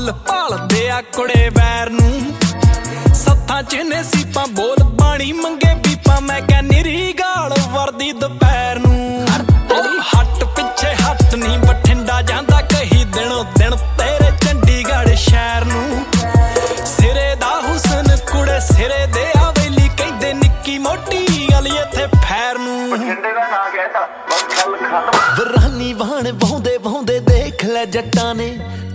ਫੁੱਲ ਭਾਲਦੇ ਆ ਕੁੜੇ ਵੈਰ ਨੂੰ ਸੱਥਾਂ ਚ ਨੇ ਸੀਪਾਂ ਬੋਲ ਪਾਣੀ ਮੰਗੇ ਪੀਪਾਂ ਮੈਂ ਕਹਿ ਨਿਰੀ ਗਾਲ ਵਰਦੀ ਦੁਪਹਿਰ ਨੂੰ ਹੱਟ ਪਿੱਛੇ ਹੱਟ ਨੀ ਬਠਿੰਡਾ ਜਾਂਦਾ ਕਹੀ ਦਿਨੋਂ ਦਿਨ ਤੇਰੇ ਚੰਡੀਗੜ੍ਹ ਸ਼ਹਿਰ ਨੂੰ ਸਿਰੇ ਦਾ ਹੁਸਨ ਕੁੜੇ ਸਿਰੇ ਦੇ ਆਵੇਲੀ ਕਹਿੰਦੇ ਨਿੱਕੀ ਮੋਟੀ ਗਲੀ ਇੱਥੇ ਫੈਰ ਨੂੰ ਬਠਿੰਡੇ ਦਾ ਨਾਂ ਕਹਿਤਾ ਬਸ ਗੱਲ ਖਤਮ ਵਰਾਨੀ ਵਾਹਣ ਵਾਉਂਦੇ ਵਾਉਂਦੇ ਦੇਖ ਲੈ ਜੱਟਾਂ ਨੇ